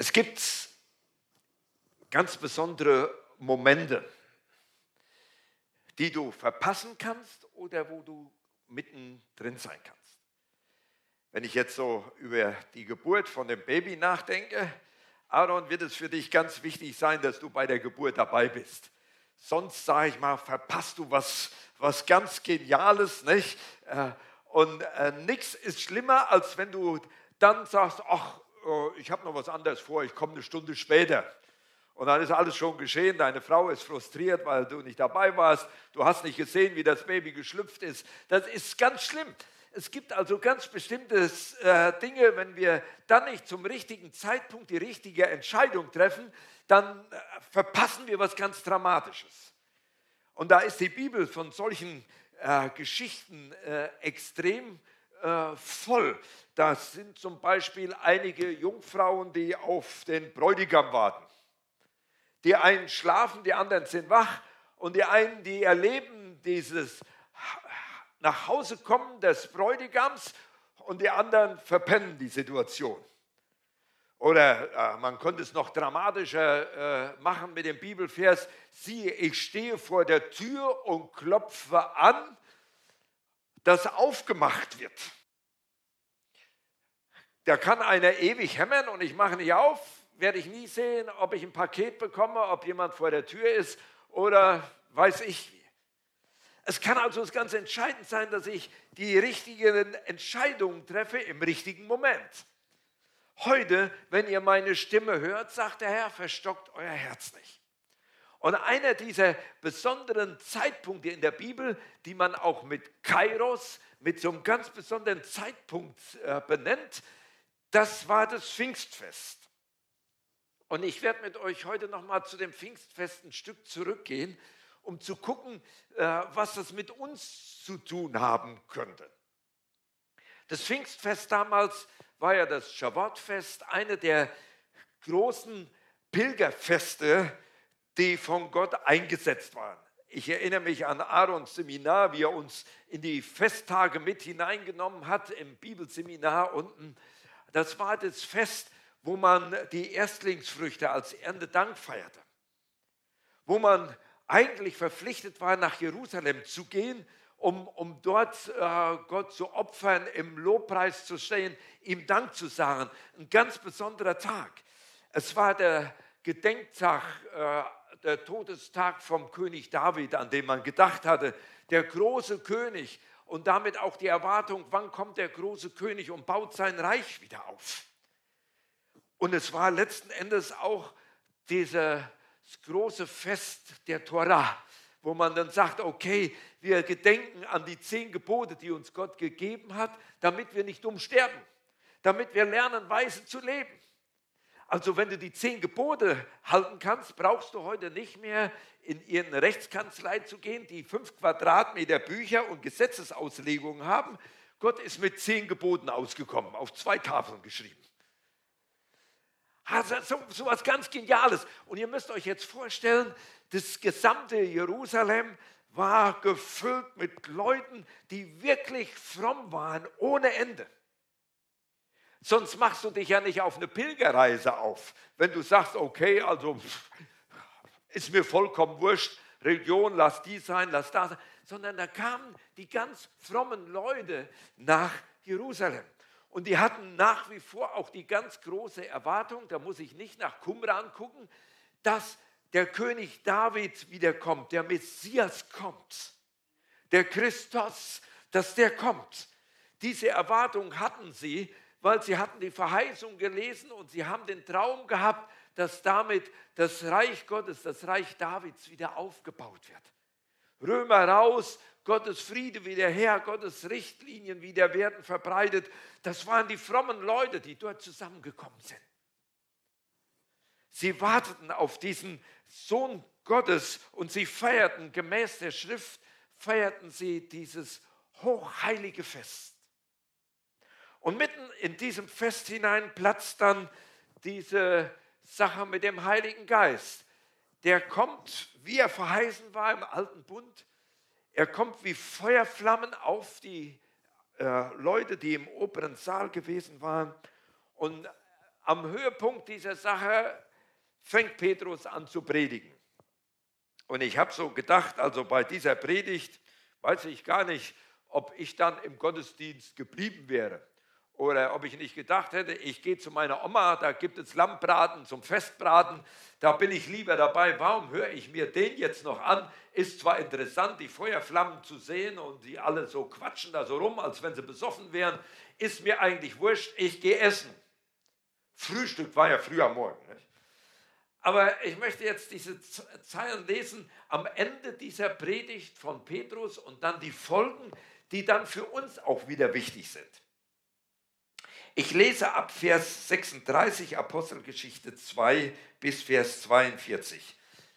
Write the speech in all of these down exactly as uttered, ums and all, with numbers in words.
Es gibt ganz besondere Momente, die du verpassen kannst oder wo du mittendrin sein kannst. Wenn ich jetzt so über die Geburt von dem Baby nachdenke, Aaron, wird es für dich ganz wichtig sein, dass du bei der Geburt dabei bist. Sonst, sage ich mal, verpasst du was, was ganz Geniales, nicht? Und äh, nichts ist schlimmer, als wenn du dann sagst, ach, äh, ich habe noch was anderes vor, ich komme eine Stunde später. Und dann ist alles schon geschehen, deine Frau ist frustriert, weil du nicht dabei warst, du hast nicht gesehen, wie das Baby geschlüpft ist. Das ist ganz schlimm. Es gibt also ganz bestimmte äh, Dinge, wenn wir dann nicht zum richtigen Zeitpunkt die richtige Entscheidung treffen, dann äh, verpassen wir was ganz Dramatisches. Und da ist die Bibel von solchen äh, Geschichten äh, extrem äh, voll. Da sind zum Beispiel einige Jungfrauen, die auf den Bräutigam warten. Die einen schlafen, die anderen sind wach und die einen, die erleben dieses nach Hause kommen des Bräutigams und die anderen verpennen die Situation. Oder äh, man könnte es noch dramatischer äh, machen mit dem Bibelvers, siehe, ich stehe vor der Tür und klopfe an, dass aufgemacht wird. Da kann einer ewig hämmern und ich mache nicht auf, werde ich nie sehen, ob ich ein Paket bekomme, ob jemand vor der Tür ist oder weiß ich wie. Es kann also ganz entscheidend sein, dass ich die richtigen Entscheidungen treffe im richtigen Moment. Heute, wenn ihr meine Stimme hört, sagt der Herr, verstockt euer Herz nicht. Und einer dieser besonderen Zeitpunkte in der Bibel, die man auch mit Kairos, mit so einem ganz besonderen Zeitpunkt äh, benennt, das war das Pfingstfest. Und ich werde mit euch heute nochmal zu dem Pfingstfest ein Stück zurückgehen, um zu gucken, was das mit uns zu tun haben könnte. Das Pfingstfest damals war ja das Schabbatfest, eine der großen Pilgerfeste, die von Gott eingesetzt waren. Ich erinnere mich an Aarons Seminar, wie er uns in die Festtage mit hineingenommen hat, im Bibelseminar unten. Das war das Fest, wo man die Erstlingsfrüchte als Erntedank feierte, wo man eigentlich verpflichtet war, nach Jerusalem zu gehen, um, um dort äh, Gott zu opfern, im Lobpreis zu stehen, ihm Dank zu sagen. Ein ganz besonderer Tag. Es war der Gedenktag, äh, der Todestag vom König David, an den man gedacht hatte, der große König und damit auch die Erwartung, wann kommt der große König und baut sein Reich wieder auf. Und es war letzten Endes auch dieser das große Fest der Tora, wo man dann sagt, okay, wir gedenken an die zehn Gebote, die uns Gott gegeben hat, damit wir nicht dumm sterben, damit wir lernen, weise zu leben. Also wenn du die zehn Gebote halten kannst, brauchst du heute nicht mehr in irgendeine Rechtskanzlei zu gehen, die fünf Quadratmeter Bücher und Gesetzesauslegungen haben. Gott ist mit zehn Geboten ausgekommen, auf zwei Tafeln geschrieben. Also so, so was ganz Geniales. Und ihr müsst euch jetzt vorstellen, das gesamte Jerusalem war gefüllt mit Leuten, die wirklich fromm waren, ohne Ende. Sonst machst du dich ja nicht auf eine Pilgerreise auf. Wenn du sagst, okay, also ist mir vollkommen wurscht, Religion, lass die sein, lass das sein. Sondern da kamen die ganz frommen Leute nach Jerusalem. Und die hatten nach wie vor auch die ganz große Erwartung, da muss ich nicht nach Qumran gucken, dass der König David wiederkommt, der Messias kommt, der Christus, dass der kommt. Diese Erwartung hatten sie, weil sie hatten die Verheißung gelesen und sie haben den Traum gehabt, dass damit das Reich Gottes, das Reich Davids wieder aufgebaut wird. Römer raus, Gottes Friede wieder her, Gottes Richtlinien wieder werden verbreitet. Das waren die frommen Leute, die dort zusammengekommen sind. Sie warteten auf diesen Sohn Gottes und sie feierten, gemäß der Schrift, feierten sie dieses hochheilige Fest. Und mitten in diesem Fest hinein platzt dann diese Sache mit dem Heiligen Geist. Der kommt, wie er verheißen war im Alten Bund. Er kommt wie Feuerflammen auf die äh, Leute, die im oberen Saal gewesen waren. Und am Höhepunkt dieser Sache fängt Petrus an zu predigen. Und ich habe so gedacht, also bei dieser Predigt weiß ich gar nicht, ob ich dann im Gottesdienst geblieben wäre. Oder ob ich nicht gedacht hätte, ich gehe zu meiner Oma, da gibt es Lammbraten zum Festbraten, da bin ich lieber dabei. Warum höre ich mir den jetzt noch an? Ist zwar interessant, die Feuerflammen zu sehen und die alle so quatschen da so rum, als wenn sie besoffen wären, ist mir eigentlich wurscht, ich gehe essen. Frühstück war ja früh am Morgen. Nicht? Aber ich möchte jetzt diese Zeilen lesen am Ende dieser Predigt von Petrus und dann die Folgen, die dann für uns auch wieder wichtig sind. Ich lese ab Vers sechsunddreißig, Apostelgeschichte zwei bis Vers zweiundvierzig.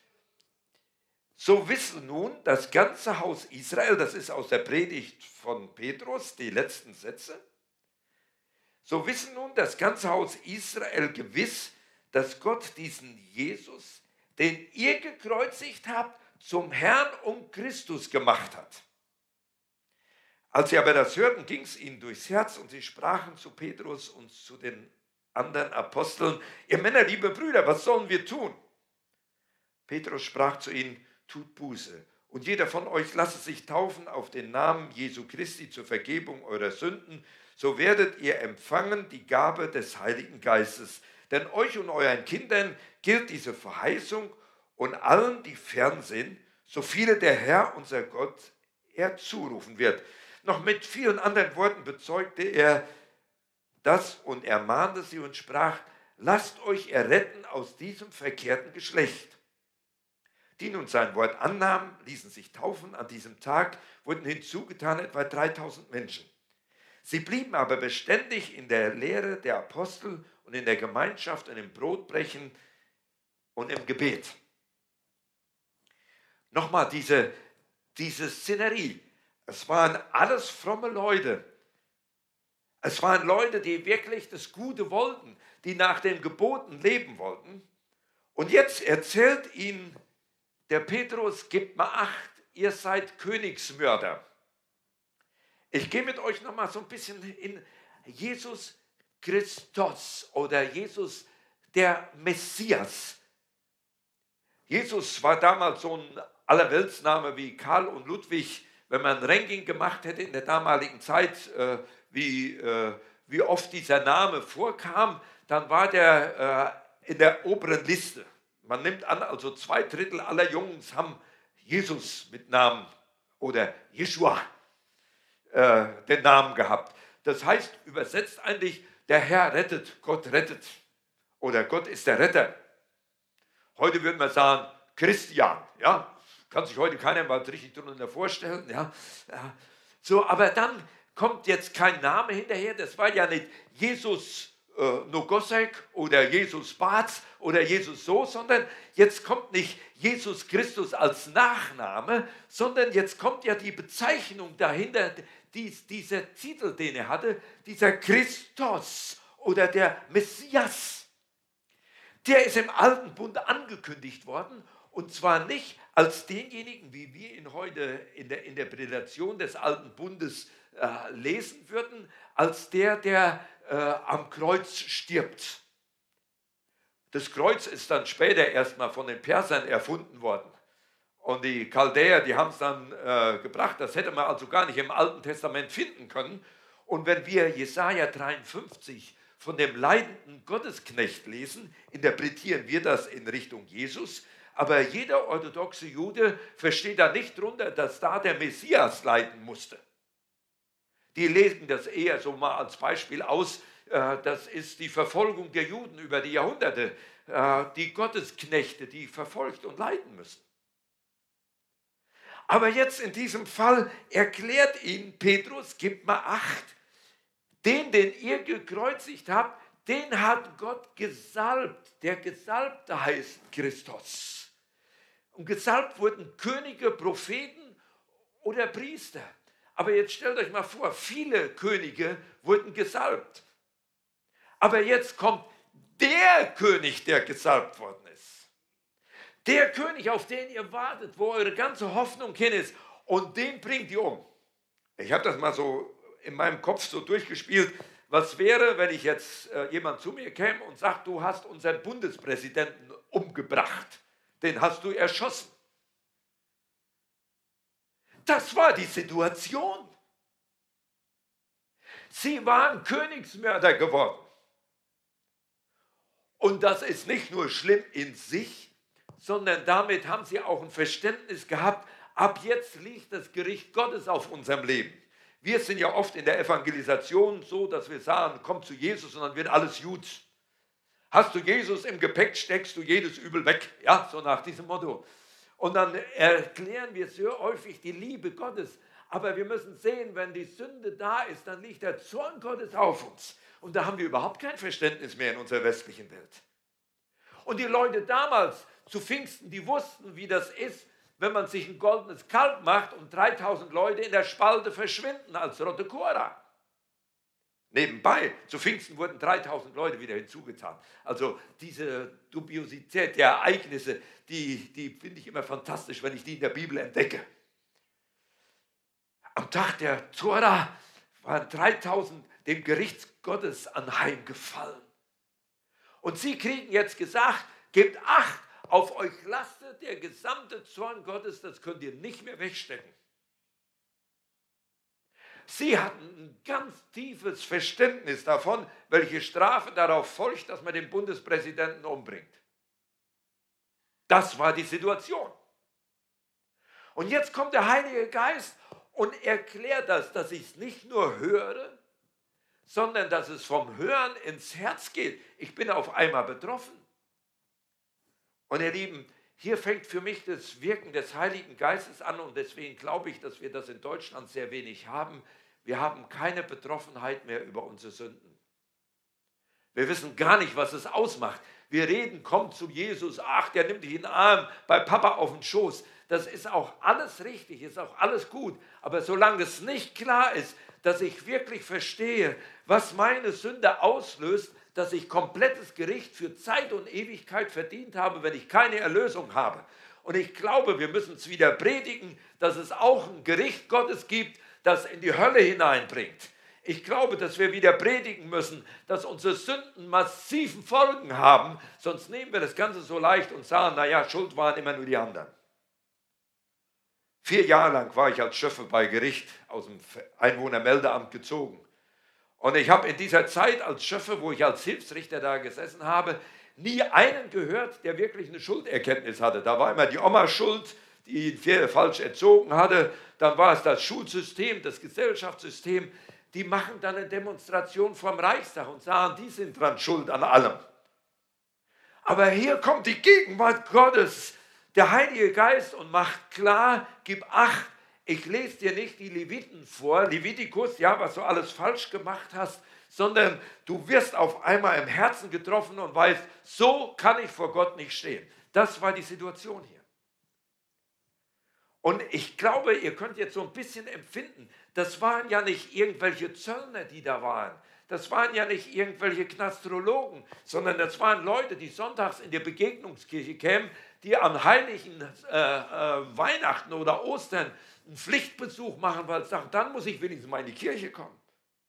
So wisse nun das ganze Haus Israel, das ist aus der Predigt von Petrus, die letzten Sätze. So wisse nun das ganze Haus Israel gewiss, dass Gott diesen Jesus, den ihr gekreuzigt habt, zum Herrn und Christus gemacht hat. Als sie aber das hörten, ging es ihnen durchs Herz und sie sprachen zu Petrus und zu den anderen Aposteln: Ihr Männer, liebe Brüder, was sollen wir tun? Petrus sprach zu ihnen: Tut Buße und jeder von euch lasse sich taufen auf den Namen Jesu Christi zur Vergebung eurer Sünden, so werdet ihr empfangen die Gabe des Heiligen Geistes. Denn euch und euren Kindern gilt diese Verheißung und allen, die fern sind, so viele der Herr, unser Gott, er zurufen wird. Noch mit vielen anderen Worten bezeugte er das und ermahnte sie und sprach: Lasst euch erretten aus diesem verkehrten Geschlecht. Die nun sein Wort annahmen, ließen sich taufen. An diesem Tag wurden hinzugetan etwa dreitausend Menschen. Sie blieben aber beständig in der Lehre der Apostel und in der Gemeinschaft und im Brotbrechen und im Gebet. Nochmal diese, diese Szenerie. Es waren alles fromme Leute. Es waren Leute, die wirklich das Gute wollten, die nach den Geboten leben wollten. Und jetzt erzählt ihnen der Petrus: Gebt mal acht, ihr seid Königsmörder. Ich gehe mit euch nochmal so ein bisschen in Jesus Christus oder Jesus der Messias. Jesus war damals so ein Allerweltsname wie Karl und Ludwig. Wenn man ein Ranking gemacht hätte in der damaligen Zeit, äh, wie, äh, wie oft dieser Name vorkam, dann war der äh, in der oberen Liste. Man nimmt an, also zwei Drittel aller Jungs haben Jesus mit Namen oder Jeschua äh, den Namen gehabt. Das heißt, übersetzt eigentlich, der Herr rettet, Gott rettet oder Gott ist der Retter. Heute würden wir sagen, Christian, ja, kann sich heute keiner mal richtig darunter vorstellen. Ja. So, aber dann kommt jetzt kein Name hinterher. Das war ja nicht Jesus äh, Nogosek oder Jesus Barz oder Jesus so, sondern jetzt kommt nicht Jesus Christus als Nachname, sondern jetzt kommt ja die Bezeichnung dahinter, dies, dieser Titel, den er hatte, dieser Christus oder der Messias. Der ist im Alten Bund angekündigt worden. Und zwar nicht als denjenigen, wie wir ihn heute in der Interpretation des Alten Bundes äh, lesen würden, als der, der äh, am Kreuz stirbt. Das Kreuz ist dann später erstmal von den Persern erfunden worden. Und die Chaldäer, die haben es dann äh, gebracht. Das hätte man also gar nicht im Alten Testament finden können. Und wenn wir Jesaja dreiundfünfzig von dem leidenden Gottesknecht lesen, interpretieren wir das in Richtung Jesus. Aber jeder orthodoxe Jude versteht da nicht drunter, dass da der Messias leiden musste. Die legen das eher so mal als Beispiel aus. Das ist die Verfolgung der Juden über die Jahrhunderte. Die Gottesknechte, die verfolgt und leiden müssen. Aber jetzt in diesem Fall erklärt ihnen Petrus: Gebt mal acht, den, den ihr gekreuzigt habt, den hat Gott gesalbt. Der Gesalbte heißt Christus. Und gesalbt wurden Könige, Propheten oder Priester. Aber jetzt stellt euch mal vor, viele Könige wurden gesalbt. Aber jetzt kommt der König, der gesalbt worden ist. Der König, auf den ihr wartet, wo eure ganze Hoffnung hin ist. Und den bringt ihr um. Ich habe das mal so in meinem Kopf so durchgespielt, Was wäre, wenn ich jetzt äh, jemand zu mir käme und sagt, du hast unseren Bundespräsidenten umgebracht, den hast du erschossen. Das war die Situation. Sie waren Königsmörder geworden. Und das ist nicht nur schlimm in sich, sondern damit haben sie auch ein Verständnis gehabt, ab jetzt liegt das Gericht Gottes auf unserem Leben. Wir sind ja oft in der Evangelisation so, dass wir sagen, komm zu Jesus und dann wird alles gut. Hast du Jesus im Gepäck, steckst du jedes Übel weg. Ja, so nach diesem Motto. Und dann erklären wir sehr häufig die Liebe Gottes. Aber wir müssen sehen, wenn die Sünde da ist, dann liegt der Zorn Gottes auf uns. Und da haben wir überhaupt kein Verständnis mehr in unserer westlichen Welt. Und die Leute damals zu Pfingsten, die wussten, wie das ist, wenn man sich ein goldenes Kalb macht und dreitausend Leute in der Spalte verschwinden als Rote Cora. Nebenbei, zu Pfingsten wurden dreitausend Leute wieder hinzugetan. Also diese Dubiosität der Ereignisse, die, die finde ich immer fantastisch, wenn ich die in der Bibel entdecke. Am Tag der Tora waren dreitausend dem Gericht Gottes anheimgefallen. Und sie kriegen jetzt gesagt, gebt Acht, auf euch lastet der gesamte Zorn Gottes, das könnt ihr nicht mehr wegstecken. Sie hatten ein ganz tiefes Verständnis davon, welche Strafe darauf folgt, dass man den Bundespräsidenten umbringt. Das war die Situation. Und jetzt kommt der Heilige Geist und erklärt das, dass ich es nicht nur höre, sondern dass es vom Hören ins Herz geht. Ich bin auf einmal betroffen. Und ihr Lieben, hier fängt für mich das Wirken des Heiligen Geistes an und deswegen glaube ich, dass wir das in Deutschland sehr wenig haben. Wir haben keine Betroffenheit mehr über unsere Sünden. Wir wissen gar nicht, was es ausmacht. Wir reden, komm zu Jesus, ach, der nimmt dich in den Arm, bei Papa auf den Schoß. Das ist auch alles richtig, ist auch alles gut. Aber solange es nicht klar ist, dass ich wirklich verstehe, was meine Sünde auslöst, dass ich komplettes Gericht für Zeit und Ewigkeit verdient habe, wenn ich keine Erlösung habe. Und ich glaube, wir müssen es wieder predigen, dass es auch ein Gericht Gottes gibt, das in die Hölle hineinbringt. Ich glaube, dass wir wieder predigen müssen, dass unsere Sünden massiven Folgen haben, sonst nehmen wir das Ganze so leicht und sagen, naja, Schuld waren immer nur die anderen. Vier Jahre lang war ich als Schöffe bei Gericht aus dem Einwohnermeldeamt gezogen. Und ich habe in dieser Zeit als Schöffe, wo ich als Hilfsrichter da gesessen habe, nie einen gehört, der wirklich eine Schulderkenntnis hatte. Da war immer die Oma schuld, die ihn falsch erzogen hatte. Dann war es das Schulsystem, das Gesellschaftssystem. Die machen dann eine Demonstration vom Reichstag und sagen, die sind dran schuld an allem. Aber hier kommt die Gegenwart Gottes, der Heilige Geist und macht klar, gib Acht, ich lese dir nicht die Leviten vor, Levitikus, ja, was du alles falsch gemacht hast, sondern du wirst auf einmal im Herzen getroffen und weißt, so kann ich vor Gott nicht stehen. Das war die Situation hier. Und ich glaube, ihr könnt jetzt so ein bisschen empfinden, das waren ja nicht irgendwelche Zöllner, die da waren. Das waren ja nicht irgendwelche Knastrologen, sondern das waren Leute, die sonntags in die Begegnungskirche kämen, die am heiligen äh, äh, Weihnachten oder Ostern einen Pflichtbesuch machen, weil sie sagen, dann muss ich wenigstens mal in die Kirche kommen.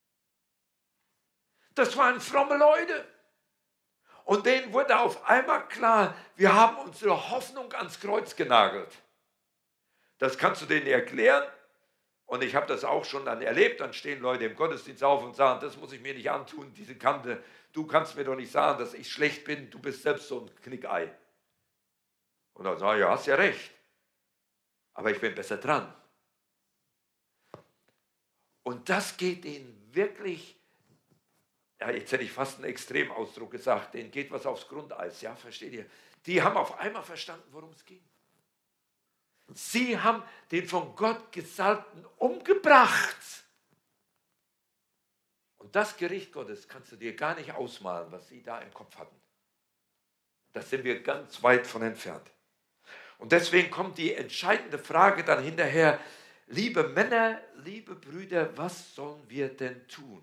Das waren fromme Leute. Und denen wurde auf einmal klar, wir haben unsere Hoffnung ans Kreuz genagelt. Das kannst du denen erklären. Und ich habe das auch schon dann erlebt. Dann stehen Leute im Gottesdienst auf und sagen, das muss ich mir nicht antun, diese Kante. Du kannst mir doch nicht sagen, dass ich schlecht bin. Du bist selbst so ein Knickei. Und dann sage ich, ja, hast ja recht. Aber ich bin besser dran. Und das geht ihnen wirklich, ja, jetzt hätte ich fast einen Extremausdruck gesagt, denen geht was aufs Grundeis. Ja, versteht ihr? Die haben auf einmal verstanden, worum es ging. Sie haben den von Gott Gesalbten umgebracht. Und das Gericht Gottes kannst du dir gar nicht ausmalen, was sie da im Kopf hatten. Da sind wir ganz weit von entfernt. Und deswegen kommt die entscheidende Frage dann hinterher, liebe Männer, liebe Brüder, was sollen wir denn tun?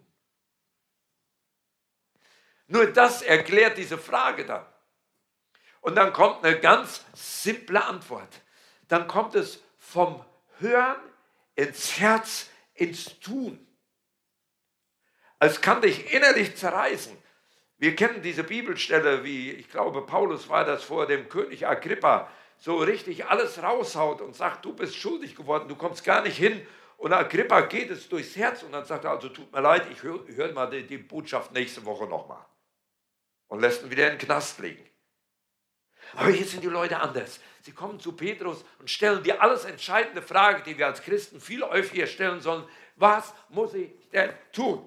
Nur das erklärt diese Frage dann. Und dann kommt eine ganz simple Antwort. Dann kommt es vom Hören ins Herz, ins Tun. Es kann dich innerlich zerreißen. Wir kennen diese Bibelstelle, wie, ich glaube, Paulus war das, vor dem König Agrippa so richtig alles raushaut und sagt, du bist schuldig geworden, du kommst gar nicht hin. Und Agrippa geht es durchs Herz und dann sagt er, also tut mir leid, ich höre hör mal die, die Botschaft nächste Woche nochmal. Und lässt ihn wieder in den Knast legen. Aber hier sind die Leute anders. Sie kommen zu Petrus und stellen die alles entscheidende Frage, die wir als Christen viel häufiger stellen sollen. Was muss ich denn tun?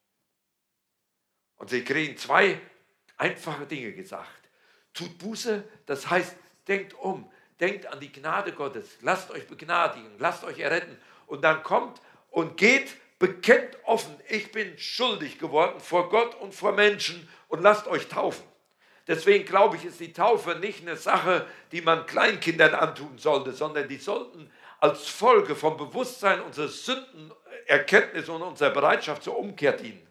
Und sie kriegen zwei einfache Dinge gesagt. Tut Buße, das heißt, denkt um, denkt an die Gnade Gottes, lasst euch begnadigen, lasst euch erretten. Und dann kommt und geht, bekennt offen, ich bin schuldig geworden vor Gott und vor Menschen und lasst euch taufen. Deswegen glaube ich, ist die Taufe nicht eine Sache, die man Kleinkindern antun sollte, sondern die sollten als Folge vom Bewusstsein unserer Sündenerkenntnis und unserer Bereitschaft zur Umkehr dienen.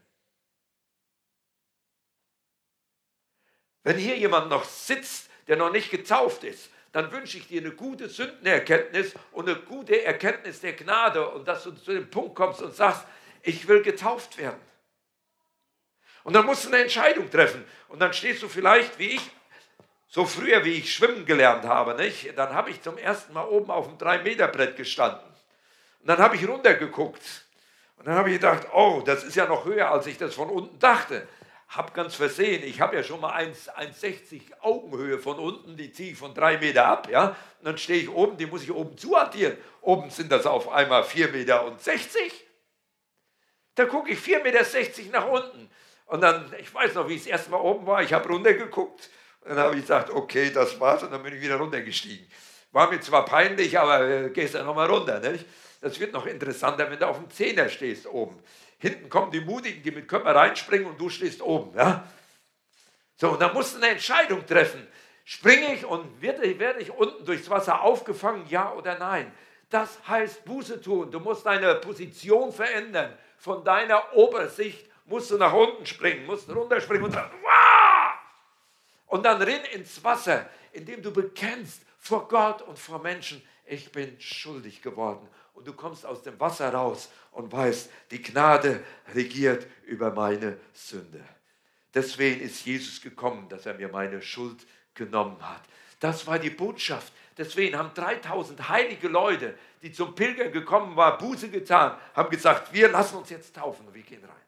Wenn hier jemand noch sitzt, der noch nicht getauft ist, dann wünsche ich dir eine gute Sündenerkenntnis und eine gute Erkenntnis der Gnade und dass du zu dem Punkt kommst und sagst, ich will getauft werden. Und dann musst du eine Entscheidung treffen und dann stehst du vielleicht, wie ich, so früher wie ich schwimmen gelernt habe, nicht? Dann habe ich zum ersten Mal oben auf dem drei Meter Brett gestanden und dann habe ich runtergeguckt und dann habe ich gedacht, oh, das ist ja noch höher, als ich das von unten dachte. Hab ganz versehen, ich habe ja schon mal eins Komma sechzig Augenhöhe von unten, die ziehe ich von drei Meter ab, ja, und dann stehe ich oben, die muss ich oben zuaddieren. Oben sind das auf einmal vier Komma sechzig Meter. Da gucke ich vier Komma sechzig Meter nach unten. Und dann, ich weiß noch, wie ich das erste Mal oben war, ich habe runtergeguckt und dann habe ich gesagt, okay, das war's und dann bin ich wieder runtergestiegen. War mir zwar peinlich, aber äh, gehst dann nochmal runter, nicht? Das wird noch interessanter, wenn du auf dem Zehner stehst oben. Hinten kommen die Mutigen, die mit Körper reinspringen und du stehst oben. Ja? So, und dann musst du eine Entscheidung treffen. Springe ich und werde, werde ich unten durchs Wasser aufgefangen, ja oder nein? Das heißt Buße tun. Du musst deine Position verändern. Von deiner Obersicht musst du nach unten springen, musst runterspringen und sagen, Wah! Und dann rinn ins Wasser, indem du bekennst vor Gott und vor Menschen, ich bin schuldig geworden. Und du kommst aus dem Wasser raus und weißt, die Gnade regiert über meine Sünde. Deswegen ist Jesus gekommen, dass er mir meine Schuld genommen hat. Das war die Botschaft. Deswegen haben dreitausend heilige Leute, die zum Pilgern gekommen waren, Buße getan, haben gesagt, wir lassen uns jetzt taufen und wir gehen rein.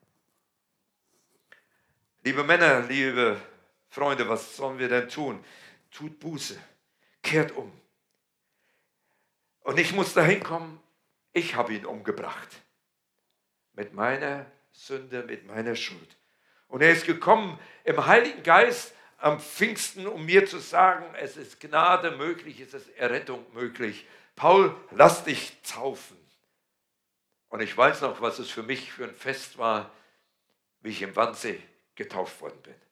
Liebe Männer, liebe Freunde, was sollen wir denn tun? Tut Buße, kehrt um. Und ich muss dahin kommen, ich habe ihn umgebracht. Mit meiner Sünde, mit meiner Schuld. Und er ist gekommen im Heiligen Geist am Pfingsten, um mir zu sagen, es ist Gnade möglich, es ist Errettung möglich. Paul, lass dich taufen. Und ich weiß noch, was es für mich für ein Fest war, wie ich im Wannsee getauft worden bin.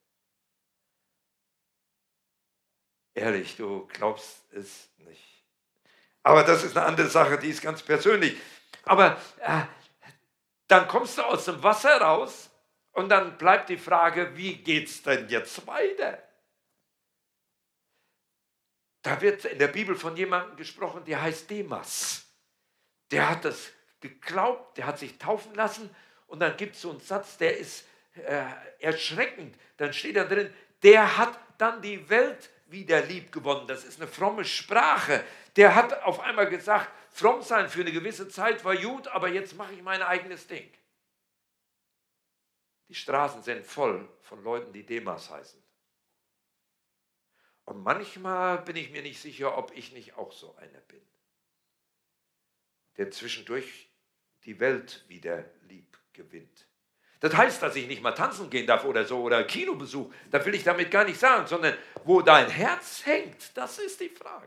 Ehrlich, du glaubst es nicht. Aber das ist eine andere Sache, die ist ganz persönlich. Aber äh, dann kommst du aus dem Wasser raus und dann bleibt die Frage, wie geht es denn jetzt weiter? Da wird in der Bibel von jemandem gesprochen, der heißt Demas. Der hat das geglaubt, der hat sich taufen lassen und dann gibt es so einen Satz, der ist äh, erschreckend. Dann steht da drin, der hat dann die Welt wieder lieb gewonnen. Das ist eine fromme Sprache. Der hat auf einmal gesagt, fromm sein für eine gewisse Zeit war gut, aber jetzt mache ich mein eigenes Ding. Die Straßen sind voll von Leuten, die Demas heißen. Und manchmal bin ich mir nicht sicher, ob ich nicht auch so einer bin, der zwischendurch die Welt wieder lieb gewinnt. Das heißt, dass ich nicht mal tanzen gehen darf oder so oder Kinobesuch. Das will ich damit gar nicht sagen, sondern wo dein Herz hängt, das ist die Frage.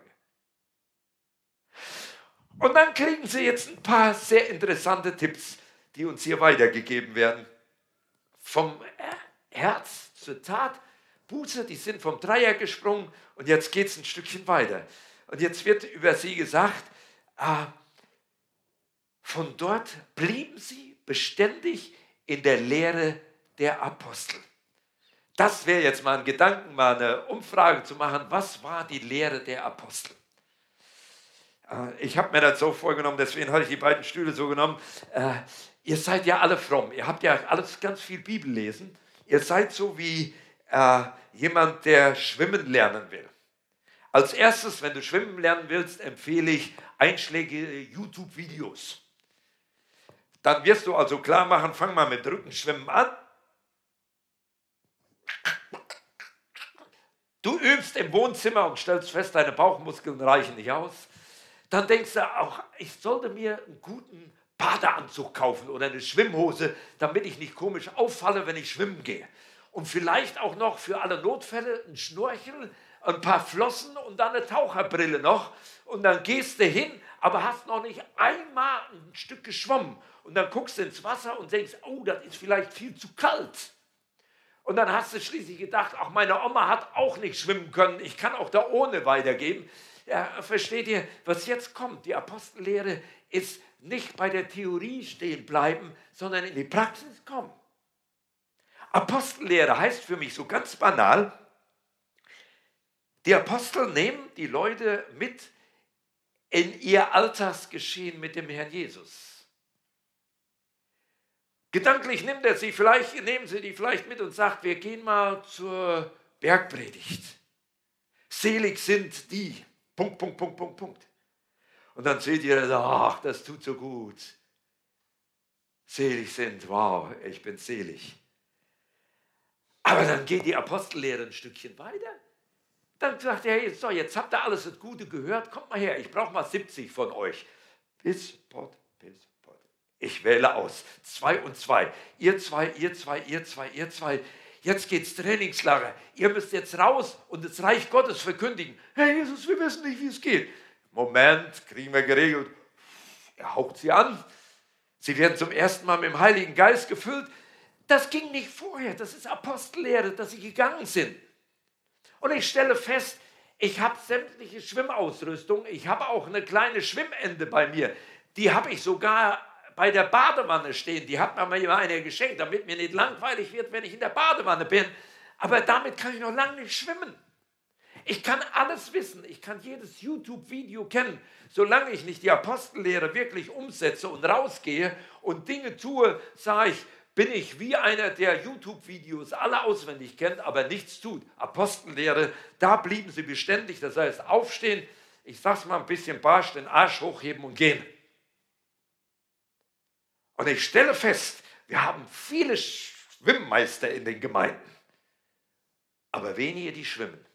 Und dann kriegen Sie jetzt ein paar sehr interessante Tipps, die uns hier weitergegeben werden. Vom Herz zur Tat, Buße, die sind vom Dreier gesprungen und jetzt geht es ein Stückchen weiter. Und jetzt wird über sie gesagt, ah, von dort blieben sie beständig in der Lehre der Apostel. Das wäre jetzt mal ein Gedanken, mal eine Umfrage zu machen, was war die Lehre der Apostel? Ich habe mir das so vorgenommen, deswegen habe ich die beiden Stühle so genommen. Ihr seid ja alle fromm, ihr habt ja alles ganz viel Bibel lesen. Ihr seid so wie äh, jemand, der schwimmen lernen will. Als erstes, wenn du schwimmen lernen willst, empfehle ich einschlägige YouTube-Videos. Dann wirst du also klar machen, fang mal mit Rückenschwimmen an. Du übst im Wohnzimmer und stellst fest, deine Bauchmuskeln reichen nicht aus. Dann denkst du auch, ich sollte mir einen guten Badeanzug kaufen oder eine Schwimmhose, damit ich nicht komisch auffalle, wenn ich schwimmen gehe. Und vielleicht auch noch für alle Notfälle ein Schnorchel, ein paar Flossen und dann eine Taucherbrille noch. Und dann gehst du hin, aber hast noch nicht einmal ein Stück geschwommen. Und dann guckst du ins Wasser und denkst, oh, das ist vielleicht viel zu kalt. Und dann hast du schließlich gedacht, auch meine Oma hat auch nicht schwimmen können, ich kann auch da ohne weitergeben. Ja, versteht ihr, was jetzt kommt? Die Apostellehre ist nicht bei der Theorie stehen bleiben, sondern in die Praxis kommen. Apostellehre heißt für mich so ganz banal, die Apostel nehmen die Leute mit in ihr Alltagsgeschehen mit dem Herrn Jesus. Gedanklich nimmt er sie vielleicht, nehmen sie die vielleicht mit und sagt, wir gehen mal zur Bergpredigt. Selig sind die, Punkt, Punkt, Punkt, Punkt, Punkt. Und dann seht ihr, ach, das tut so gut. Selig sind, wow, ich bin selig. Aber dann geht die Apostellehre ein Stückchen weiter. Dann sagt er, so, jetzt habt ihr alles das Gute gehört, kommt mal her, ich brauche mal siebzig von euch. Bis Pott, bis Pott. Ich wähle aus, zwei und zwei. Ihr zwei, ihr zwei, ihr zwei, ihr zwei. Jetzt geht's Trainingslager. Ihr müsst jetzt raus und das Reich Gottes verkündigen. Herr Jesus, wir wissen nicht, wie es geht. Moment, kriegen wir geregelt. Er haucht sie an. Sie werden zum ersten Mal mit dem Heiligen Geist gefüllt. Das ging nicht vorher. Das ist Apostellehre, dass sie gegangen sind. Und ich stelle fest, ich habe sämtliche Schwimmausrüstung. Ich habe auch eine kleine Schwimmende bei mir. Die habe ich sogar bei der Badewanne stehen. Die hat mir mal einer geschenkt, damit mir nicht langweilig wird, wenn ich in der Badewanne bin. Aber damit kann ich noch lange nicht schwimmen. Ich kann alles wissen. Ich kann jedes YouTube-Video kennen. Solange ich nicht die Apostellehre wirklich umsetze und rausgehe und Dinge tue, sage ich, bin ich wie einer, der YouTube-Videos alle auswendig kennt, aber nichts tut. Apostellehre, da blieben sie beständig. Das heißt, aufstehen, ich sag's mal ein bisschen barsch, den Arsch hochheben und gehen. Und ich stelle fest, wir haben viele Schwimmmeister in den Gemeinden, aber wenige, die schwimmen.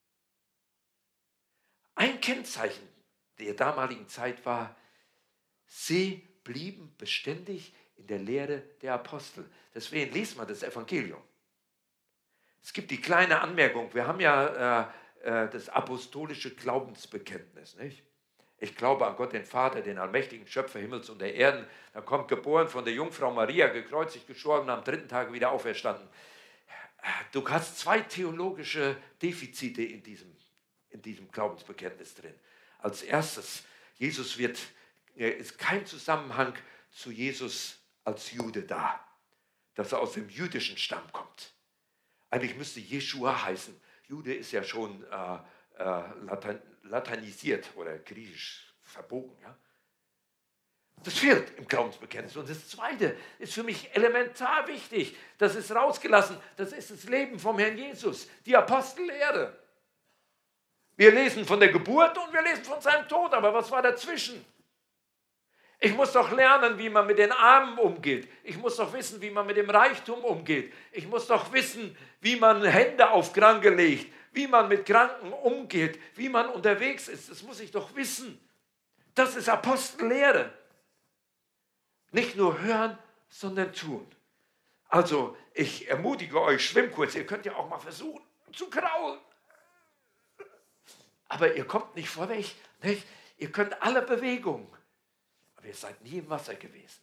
Ein Kennzeichen der damaligen Zeit war, sie blieben beständig in der Lehre der Apostel. Deswegen liest man das Evangelium. Es gibt die kleine Anmerkung, wir haben ja äh, äh, das apostolische Glaubensbekenntnis, nicht? Ich glaube an Gott, den Vater, den allmächtigen Schöpfer Himmels und der Erden. Er kommt geboren von der Jungfrau Maria, gekreuzigt, gestorben, am dritten Tag wieder auferstanden. Du hast zwei theologische Defizite in diesem, in diesem Glaubensbekenntnis drin. Als erstes, Jesus wird, ist kein Zusammenhang zu Jesus als Jude da, dass er aus dem jüdischen Stamm kommt. Eigentlich müsste Jeschua heißen. Jude ist ja schon äh, äh, Latein, latinisiert oder griechisch verbogen. Ja? Das fehlt im Glaubensbekenntnis. Und das Zweite ist für mich elementar wichtig. Das ist rausgelassen. Das ist das Leben vom Herrn Jesus. Die Apostellehre. Wir lesen von der Geburt und wir lesen von seinem Tod. Aber was war dazwischen? Ich muss doch lernen, wie man mit den Armen umgeht. Ich muss doch wissen, wie man mit dem Reichtum umgeht. Ich muss doch wissen, wie man Hände auf Kranke legt, wie man mit Kranken umgeht, wie man unterwegs ist. Das muss ich doch wissen. Das ist Apostellehre. Nicht nur hören, sondern tun. Also, ich ermutige euch, Schwimmkurs. Ihr könnt ja auch mal versuchen zu kraulen. Aber ihr kommt nicht vorweg. Nicht? Ihr könnt alle Bewegungen. Aber ihr seid nie im Wasser gewesen.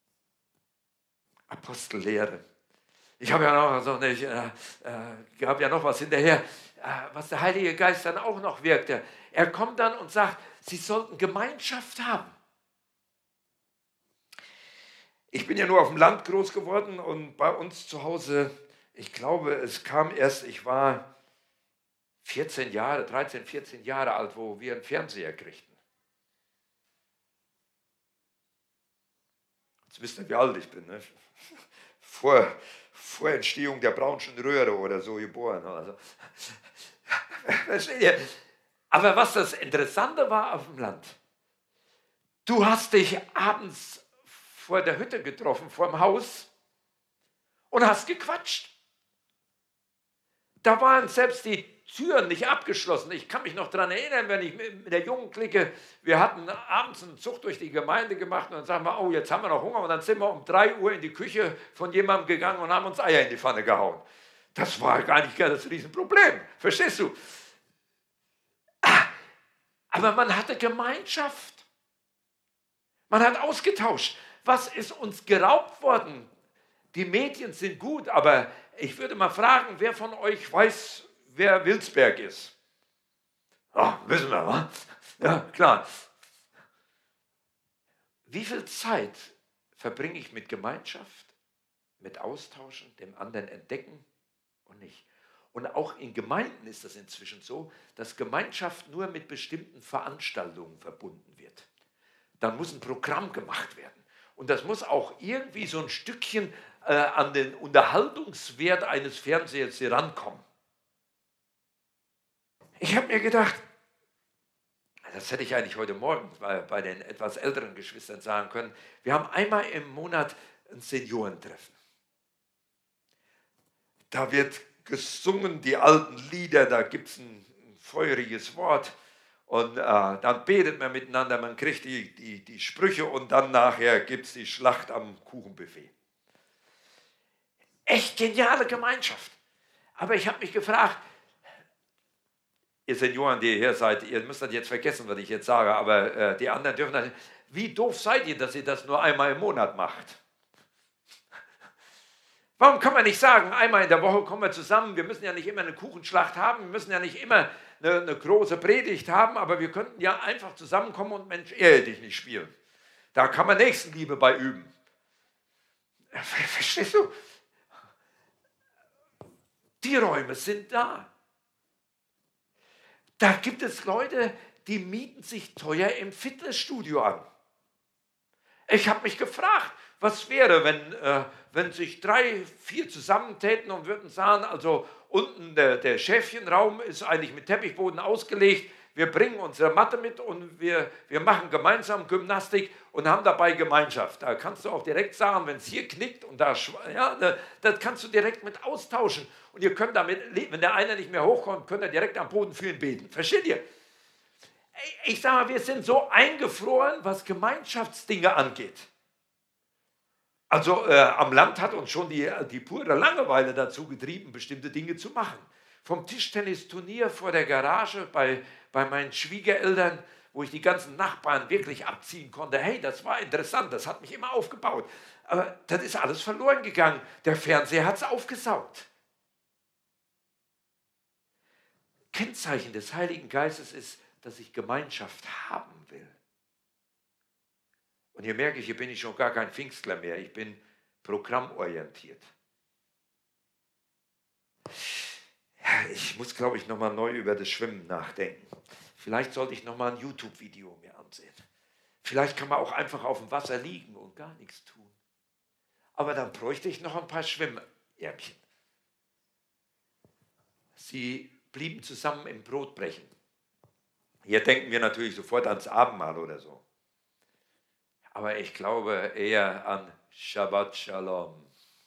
Apostellehre. Ich habe ja noch, so nicht, äh, äh, habe ja noch was hinterher, äh, was der Heilige Geist dann auch noch wirkte. Er kommt dann und sagt, sie sollten Gemeinschaft haben. Ich bin ja nur auf dem Land groß geworden und bei uns zu Hause, ich glaube, es kam erst, ich war vierzehn Jahre, dreizehn, vierzehn Jahre alt, wo wir einen Fernseher kriegten. Jetzt wisst ihr, wie alt ich bin. Ne? Vor, vor Entstehung der Braunschen Röhre oder so geboren. Also, versteht ihr? Aber was das Interessante war auf dem Land, du hast dich abends vor der Hütte getroffen, vor dem Haus und hast gequatscht. Da waren selbst die Türen nicht abgeschlossen. Ich kann mich noch daran erinnern, wenn ich mit der jungen Clique, wir hatten abends einen Zug durch die Gemeinde gemacht und dann sagen wir, oh, jetzt haben wir noch Hunger. Und dann sind wir um drei Uhr in die Küche von jemandem gegangen und haben uns Eier in die Pfanne gehauen. Das war gar nicht das Riesenproblem. Verstehst du? Ah, aber man hatte Gemeinschaft. Man hat ausgetauscht. Was ist uns geraubt worden? Die Medien sind gut, aber ich würde mal fragen, wer von euch weiß, wer Wilsberg ist? Oh, wissen wir, wa? Ja, klar. Wie viel Zeit verbringe ich mit Gemeinschaft, mit Austauschen, dem anderen entdecken und nicht? Und auch in Gemeinden ist das inzwischen so, dass Gemeinschaft nur mit bestimmten Veranstaltungen verbunden wird. Dann muss ein Programm gemacht werden. Und das muss auch irgendwie so ein Stückchen äh, an den Unterhaltungswert eines Fernsehers herankommen. Ich habe mir gedacht, das hätte ich eigentlich heute Morgen bei, bei den etwas älteren Geschwistern sagen können, wir haben einmal im Monat ein Seniorentreffen. Da wird gesungen, die alten Lieder, da gibt es ein, ein feuriges Wort und äh, dann betet man miteinander, man kriegt die, die, die Sprüche und dann nachher gibt es die Schlacht am Kuchenbuffet. Echt geniale Gemeinschaft. Aber ich habe mich gefragt, ihr Senioren, die hier seid, ihr müsst das jetzt vergessen, was ich jetzt sage, aber äh, die anderen dürfen das. Wie doof seid ihr, dass ihr das nur einmal im Monat macht? Warum kann man nicht sagen, einmal in der Woche kommen wir zusammen, wir müssen ja nicht immer eine Kuchenschlacht haben, wir müssen ja nicht immer eine, eine große Predigt haben, aber wir könnten ja einfach zusammenkommen und Mensch, ehe dich nicht spielen. Da kann man Nächstenliebe bei üben. Verstehst du? Die Räume sind da. Da gibt es Leute, die mieten sich teuer im Fitnessstudio an. Ich habe mich gefragt, was wäre, wenn, äh, wenn sich drei, vier zusammentäten und würden sagen, also unten der, der Schäfchenraum ist eigentlich mit Teppichboden ausgelegt, wir bringen unsere Matte mit und wir, wir machen gemeinsam Gymnastik und haben dabei Gemeinschaft. Da kannst du auch direkt sagen, wenn es hier knickt und da, ja, da, das kannst du direkt mit austauschen. Und ihr könnt damit, wenn der eine nicht mehr hochkommt, könnt ihr direkt am Boden für ihn beten. Versteht ihr? Ich sage mal, wir sind so eingefroren, was Gemeinschaftsdinge angeht. Also äh, am Land hat uns schon die, die pure Langeweile dazu getrieben, bestimmte Dinge zu machen. Vom Tischtennisturnier vor der Garage bei, bei meinen Schwiegereltern, wo ich die ganzen Nachbarn wirklich abziehen konnte. Hey, das war interessant, das hat mich immer aufgebaut. Aber das ist alles verloren gegangen. Der Fernseher hat es aufgesaugt. Kennzeichen des Heiligen Geistes ist, dass ich Gemeinschaft haben will. Und hier merke ich, hier bin ich schon gar kein Pfingstler mehr. Ich bin programmorientiert. Ja, ich muss, glaube ich, nochmal neu über das Schwimmen nachdenken. Vielleicht sollte ich nochmal ein YouTube-Video mir ansehen. Vielleicht kann man auch einfach auf dem Wasser liegen und gar nichts tun. Aber dann bräuchte ich noch ein paar Schwimmärmchen. Sie blieben zusammen im Brotbrechen. Hier denken wir natürlich sofort ans Abendmahl oder so. Aber ich glaube eher an Shabbat Shalom.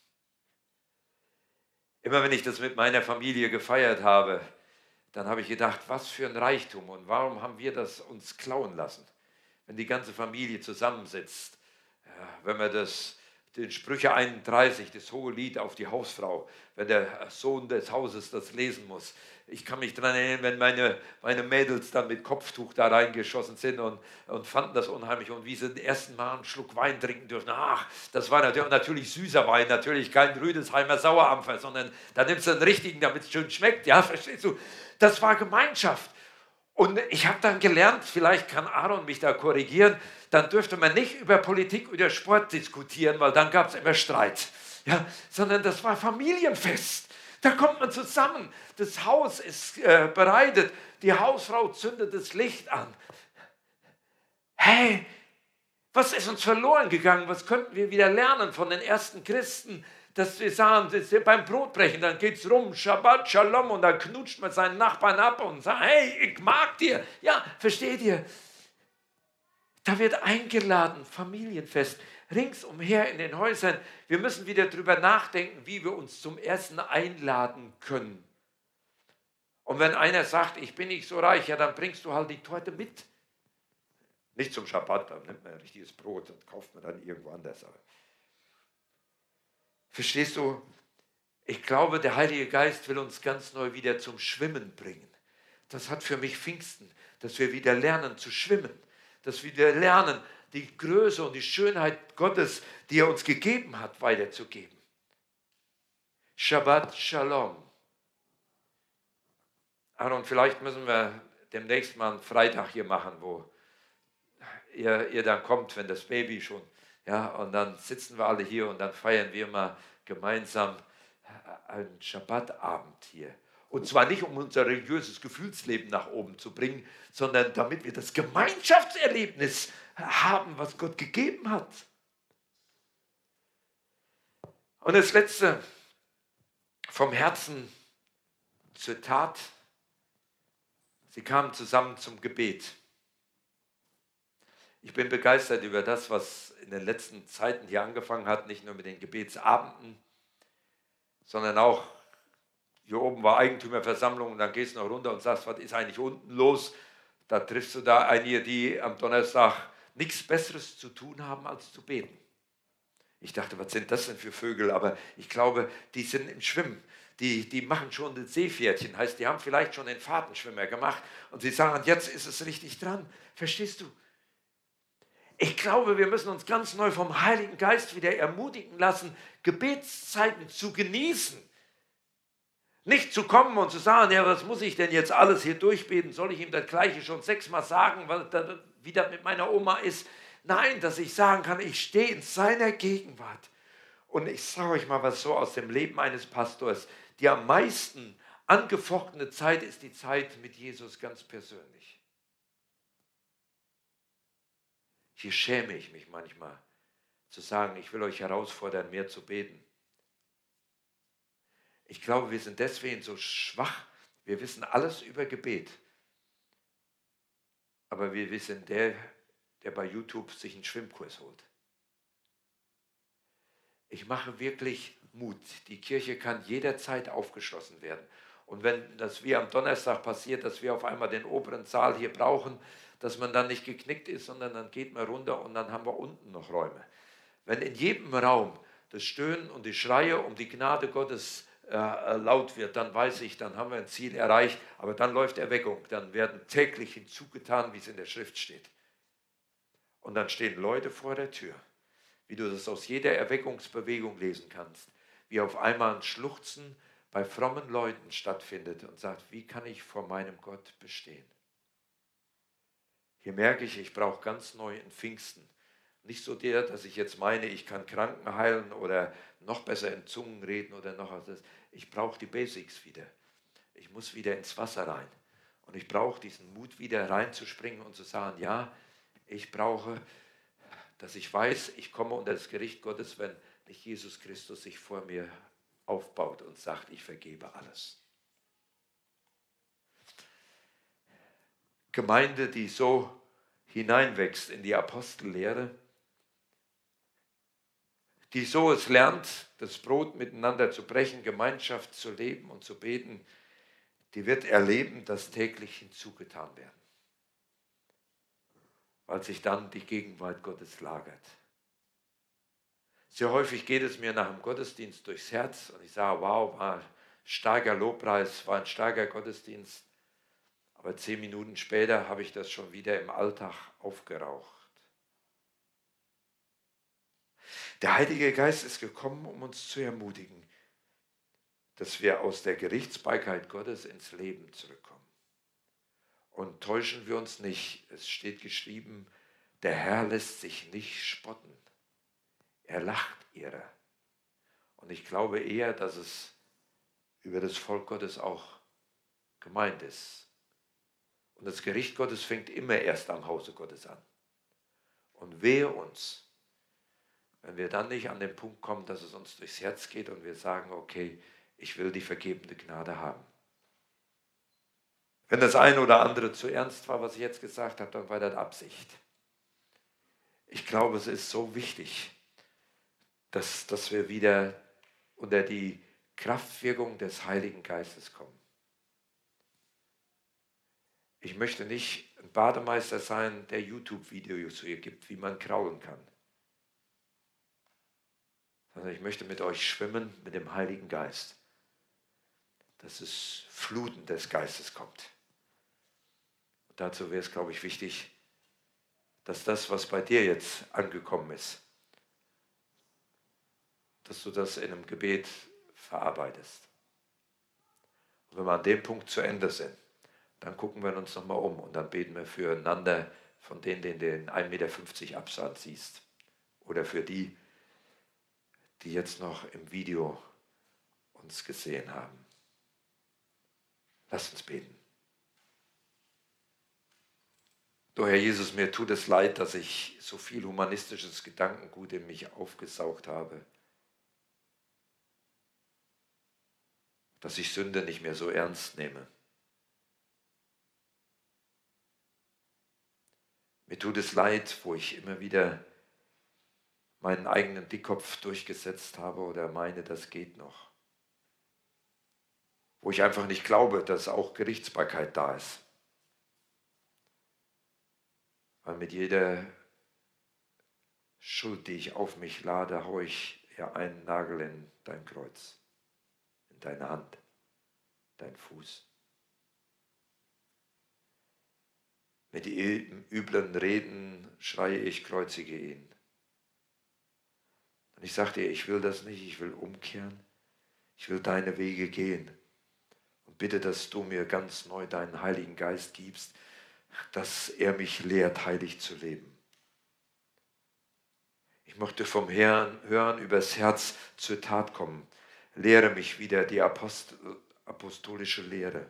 Immer wenn ich das mit meiner Familie gefeiert habe, dann habe ich gedacht, was für ein Reichtum und warum haben wir das uns klauen lassen? Wenn die ganze Familie zusammensitzt, ja, wenn wir das, den Sprüche einunddreißig, das hohe Lied auf die Hausfrau, wenn der Sohn des Hauses das lesen muss. Ich kann mich daran erinnern, wenn meine, meine Mädels dann mit Kopftuch da reingeschossen sind und, und fanden das unheimlich und wie sie den ersten Mal einen Schluck Wein trinken dürfen. Ach, das war natürlich, natürlich süßer Wein, natürlich kein Rüdesheimer Sauerampfer, sondern da nimmst du einen richtigen, damit es schön schmeckt. Ja, verstehst du? Das war Gemeinschaft. Und ich habe dann gelernt, vielleicht kann Aaron mich da korrigieren, dann dürfte man nicht über Politik oder Sport diskutieren, weil dann gab es immer Streit. Ja, sondern das war Familienfest. Da kommt man zusammen, das Haus ist äh, bereitet, die Hausfrau zündet das Licht an. Hey, Was ist uns verloren gegangen? Was könnten wir wieder lernen von den ersten Christen? Dass wir sagen, dass wir beim Brotbrechen, dann geht es rum, Shabbat, Shalom, und dann knutscht man seinen Nachbarn ab und sagt, hey, ich mag dir. Ja, versteht ihr? Da wird eingeladen, Familienfest, ringsumher in den Häusern. Wir müssen wieder darüber nachdenken, wie wir uns zum Ersten einladen können. Und wenn einer sagt, ich bin nicht so reich, ja, dann bringst du halt die Torte mit. Nicht zum Schabbat, dann nimmt man ein richtiges Brot und kauft man dann irgendwo anders. Verstehst du? Ich glaube, der Heilige Geist will uns ganz neu wieder zum Schwimmen bringen. Das hat für mich Pfingsten, dass wir wieder lernen zu schwimmen. Dass wir wieder lernen, die Größe und die Schönheit Gottes, die er uns gegeben hat, weiterzugeben. Shabbat Shalom. Und vielleicht müssen wir demnächst mal einen Freitag hier machen, wo ihr, ihr dann kommt, wenn das Baby schon, ja, und dann sitzen wir alle hier und dann feiern wir mal gemeinsam einen Schabbatabend hier. Und zwar nicht, um unser religiöses Gefühlsleben nach oben zu bringen, sondern damit wir das Gemeinschaftserlebnis haben, was Gott gegeben hat. Und das Letzte, vom Herzen zur Tat. Sie kamen zusammen zum Gebet. Ich bin begeistert über das, was in den letzten Zeiten hier angefangen hat, nicht nur mit den Gebetsabenden, sondern auch, hier oben war Eigentümerversammlung und dann gehst du noch runter und sagst, was ist eigentlich unten los? Da triffst du da einige, die am Donnerstag nichts Besseres zu tun haben, als zu beten. Ich dachte, was sind das denn für Vögel? Aber ich glaube, die sind im Schwimmen. Die, die machen schon das Seepferdchen, heißt, die haben vielleicht schon den Fahrtenschwimmer gemacht und sie sagen, jetzt ist es richtig dran. Verstehst du? Ich glaube, wir müssen uns ganz neu vom Heiligen Geist wieder ermutigen lassen, Gebetszeiten zu genießen. Nicht zu kommen und zu sagen, ja, was muss ich denn jetzt alles hier durchbeten? Soll ich ihm das Gleiche schon sechsmal sagen, weil das, wie das mit meiner Oma ist? Nein, dass ich sagen kann, ich stehe in seiner Gegenwart. Und ich sage euch mal was so aus dem Leben eines Pastors. Die am meisten angefochtene Zeit ist die Zeit mit Jesus ganz persönlich. Hier schäme ich mich manchmal zu sagen, ich will euch herausfordern, mehr zu beten. Ich glaube, wir sind deswegen so schwach. Wir wissen alles über Gebet. Aber wir wissen, der, der bei YouTube sich einen Schwimmkurs holt. Ich mache wirklich Mut. Die Kirche kann jederzeit aufgeschlossen werden. Und wenn das wie am Donnerstag passiert, dass wir auf einmal den oberen Saal hier brauchen, dass man dann nicht geknickt ist, sondern dann geht man runter und dann haben wir unten noch Räume. Wenn in jedem Raum das Stöhnen und die Schreie um die Gnade Gottes äh, laut wird, dann weiß ich, dann haben wir ein Ziel erreicht, aber dann läuft Erweckung, dann werden täglich hinzugetan, wie es in der Schrift steht. Und dann stehen Leute vor der Tür, wie du das aus jeder Erweckungsbewegung lesen kannst, wie auf einmal ein Schluchzen bei frommen Leuten stattfindet und sagt, wie kann ich vor meinem Gott bestehen? Hier merke ich, ich brauche ganz neu einen Pfingsten. Nicht so der, dass ich jetzt meine, ich kann Kranken heilen oder noch besser in Zungen reden oder noch was. Ich brauche die Basics wieder. Ich muss wieder ins Wasser rein. Und ich brauche diesen Mut, wieder reinzuspringen und zu sagen, ja, ich brauche, dass ich weiß, ich komme unter das Gericht Gottes, wenn nicht Jesus Christus sich vor mir aufbaut und sagt, ich vergebe alles. Gemeinde, die so hineinwächst in die Apostellehre, die so es lernt, das Brot miteinander zu brechen, Gemeinschaft zu leben und zu beten, die wird erleben, dass täglich hinzugetan werden, weil sich dann die Gegenwart Gottes lagert. Sehr häufig geht es mir nach dem Gottesdienst durchs Herz und ich sage, wow, war ein starker Lobpreis, war ein starker Gottesdienst. Aber zehn Minuten später habe ich das schon wieder im Alltag aufgeraucht. Der Heilige Geist ist gekommen, um uns zu ermutigen, dass wir aus der Gerichtsbarkeit Gottes ins Leben zurückkommen. Und täuschen wir uns nicht, es steht geschrieben, der Herr lässt sich nicht spotten. Er lacht ihrer. Und ich glaube eher, dass es über das Volk Gottes auch gemeint ist. Und das Gericht Gottes fängt immer erst am Hause Gottes an. Und wehe uns, wenn wir dann nicht an den Punkt kommen, dass es uns durchs Herz geht und wir sagen, okay, ich will die vergebende Gnade haben. Wenn das eine oder andere zu ernst war, was ich jetzt gesagt habe, dann war das Absicht. Ich glaube, es ist so wichtig, dass, dass wir wieder unter die Kraftwirkung des Heiligen Geistes kommen. Ich möchte nicht ein Bademeister sein, der YouTube-Videos hier gibt, wie man kraulen kann. Sondern ich möchte mit euch schwimmen mit dem Heiligen Geist. Dass es Fluten des Geistes kommt. Und dazu wäre es, glaube ich, wichtig, dass das, was bei dir jetzt angekommen ist, dass du das in einem Gebet verarbeitest. Und wenn wir an dem Punkt zu Ende sind, dann gucken wir uns nochmal um und dann beten wir füreinander von denen, den du den ein Meter fünfzig Abstand siehst. Oder für die, die jetzt noch im Video uns gesehen haben. Lasst uns beten. Du Herr Jesus, mir tut es leid, dass ich so viel humanistisches Gedankengut in mich aufgesaugt habe. Dass ich Sünde nicht mehr so ernst nehme. Mir tut es leid, wo ich immer wieder meinen eigenen Dickkopf durchgesetzt habe oder meine, das geht noch. Wo ich einfach nicht glaube, dass auch Gerichtsbarkeit da ist. Weil mit jeder Schuld, die ich auf mich lade, haue ich ja einen Nagel in dein Kreuz, in deine Hand, dein Fuß. Mit üblen Reden schreie ich, kreuzige ihn. Und ich sage dir, ich will das nicht, ich will umkehren, ich will deine Wege gehen. Und bitte, dass du mir ganz neu deinen Heiligen Geist gibst, dass er mich lehrt, heilig zu leben. Ich möchte vom Herrn hören, übers Herz zur Tat kommen. Lehre mich wieder die Apostel, apostolische Lehre.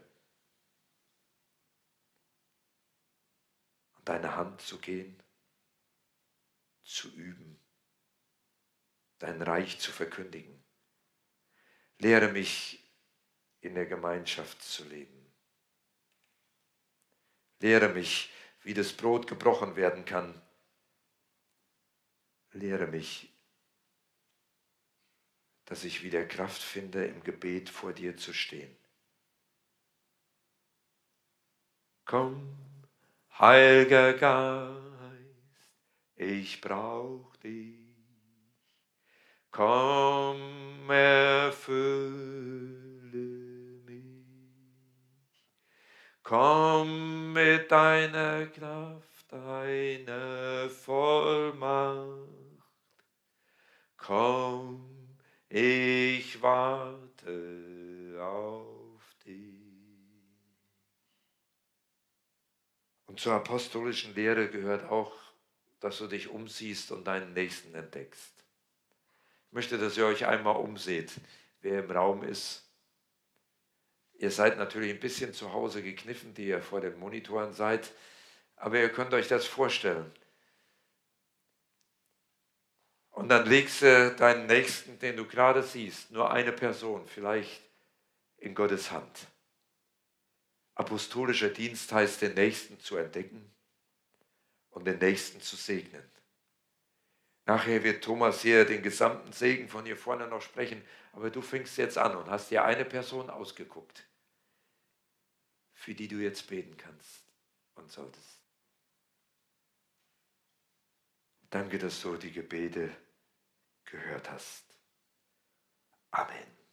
An deine Hand zu gehen, zu üben, dein Reich zu verkündigen. Lehre mich, in der Gemeinschaft zu leben. Lehre mich, wie das Brot gebrochen werden kann. Lehre mich, dass ich wieder Kraft finde, im Gebet vor dir zu stehen. Komm, Heiliger Geist, ich brauch dich. Komm, erfülle mich. Komm mit deiner Kraft, deiner Vollmacht. Komm, ich warte auf dich. Und zur apostolischen Lehre gehört auch, dass du dich umsiehst und deinen Nächsten entdeckst. Ich möchte, dass ihr euch einmal umseht, wer im Raum ist. Ihr seid natürlich ein bisschen zu Hause gekniffen, die ihr vor den Monitoren seid, aber ihr könnt euch das vorstellen. Und dann legst du deinen Nächsten, den du gerade siehst, nur eine Person, vielleicht in Gottes Hand. Apostolischer Dienst heißt, den Nächsten zu entdecken und den Nächsten zu segnen. Nachher wird Thomas hier den gesamten Segen von hier vorne noch sprechen, aber du fängst jetzt an und hast dir eine Person ausgeguckt, für die du jetzt beten kannst und solltest. Danke, dass du die Gebete gehört hast. Amen.